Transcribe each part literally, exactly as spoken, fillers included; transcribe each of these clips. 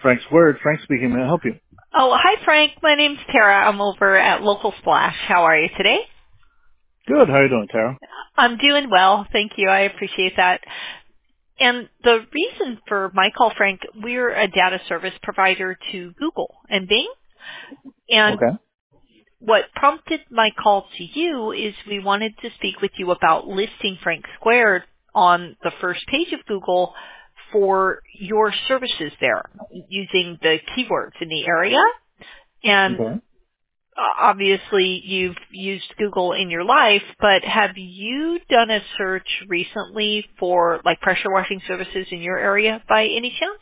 Frank Squared. Frank speaking. May I help you? Oh, hi, Frank. My name's Tara. I'm over at Local Splash. How are you today? Good. How are you doing, Tara? I'm doing well. Thank you. I appreciate that. And the reason for my call, Frank, we're a data service provider to Google and Bing. And Okay. what prompted my call to you is we wanted to speak with you about listing Frank Squared on the first page of Google for your services there using the keywords in the area. And Okay. Uh, obviously you've used Google in your life, but have you done a search recently for like pressure washing services in your area by any chance?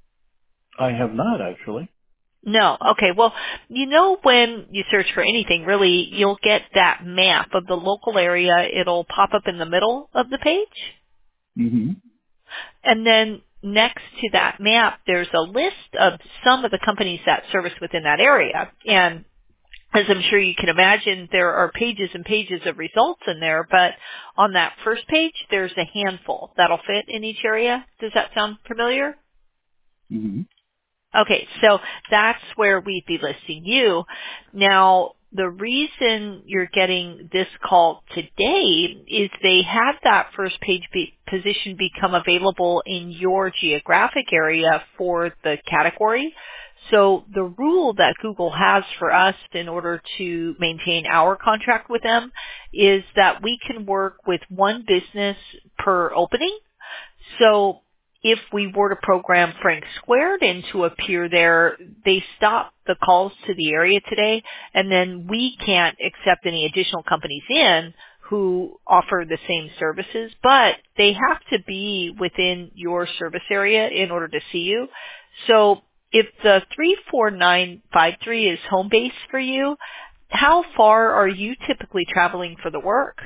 I have not actually. No. Okay. Well, you know when you search for anything, really, you'll get that map of the local area. It'll pop up in the middle of the page. Mm-hmm. And then next to that map, there's a list of some of the companies that service within that area. And as I'm sure you can imagine, there are pages and pages of results in there, but on that first page, there's a handful that'll fit in each area. Does that sound familiar? Mm-hmm. Okay, so that's where we'd be listing you. Now, the reason you're getting this call today is they had that first page be, position become available in your geographic area for the category. So the rule that Google has for us in order to maintain our contract with them is that we can work with one business per opening. So if we were to program Frank Squared in to appear there, they stop the calls to the area today, and then we can't accept any additional companies in who offer the same services, but they have to be within your service area in order to see you. So if the three four nine five three is home base for you, how far are you typically traveling for the work?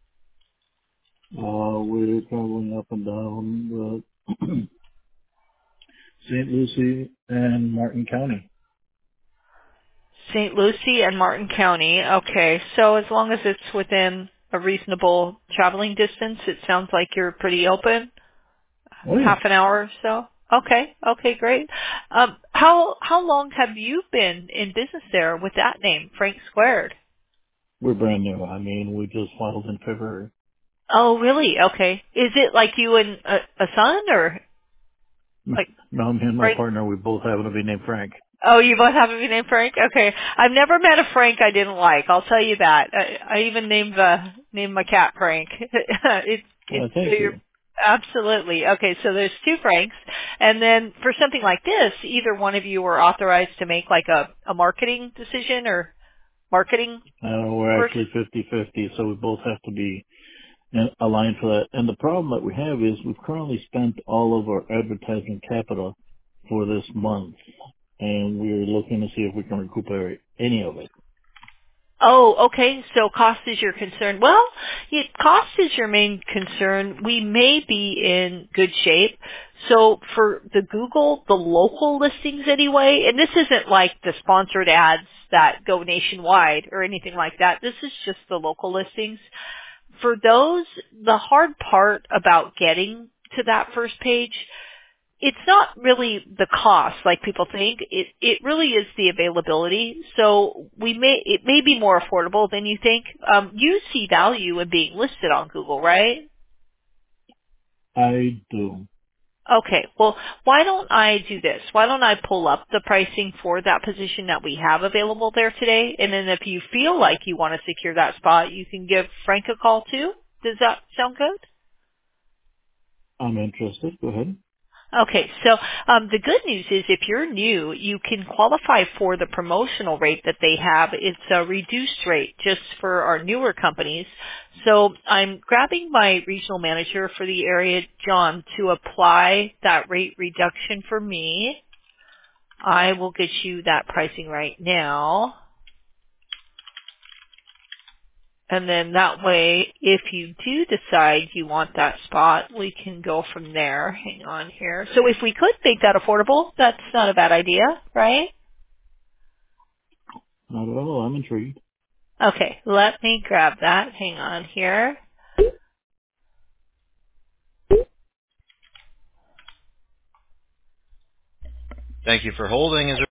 Uh, we're traveling up and down uh, Saint Lucie and Martin County. Saint Lucie and Martin County. Okay, so as long as it's within a reasonable traveling distance, it sounds like you're pretty open. Oh yeah. Half an hour or so. Okay, okay, great. Um, how how long have you been in business there with that name, Frank Squared? We're brand new. I mean, we just filed in February. Oh, really? Okay. Is it like you and a, a son, or like No, me and my Frank? partner, we both happen to be named Frank. Oh, you both have a name Frank? Okay. I've never met a Frank I didn't like. I'll tell you that. I, I even named uh named my cat Frank. it's Uh, it's thank you're, you. absolutely. Okay, so there's two Franks. And then for something like this, either one of you are authorized to make like a, a marketing decision or marketing Uh, we're work. actually fifty-fifty, so we both have to be and aligned for that. And the problem that we have is we've currently spent all of our advertising capital for this month, and we're looking to see if we can recuperate any of it. Oh, okay. So cost is your concern. Well, yeah, cost is your main concern. We may be in good shape. So for the Google, the local listings anyway, and this isn't like the sponsored ads that go nationwide or anything like that. This is just the local listings. For those, the hard part about getting to that first page, it's not really the cost like people think. It it really is the availability. So we may it may be more affordable than you think. Um, you see value in being listed on Google, right? I do. Okay. Well, why don't I do this? Why don't I pull up the pricing for that position that we have available there today, and then if you feel like you want to secure that spot, you can give Frank a call too. Does that sound good? I'm interested. Go ahead. Okay, so um, the good news is if you're new, you can qualify for the promotional rate that they have. It's a reduced rate just for our newer companies. So I'm grabbing my regional manager for the area, John, to apply that rate reduction for me. I will get you that pricing right now. And then that way, if you do decide you want that spot, we can go from there. Hang on here. So if we could make that affordable, that's not a bad idea, right? Not at all. I'm intrigued. Okay, let me grab that. Hang on here. Thank you for holding. Is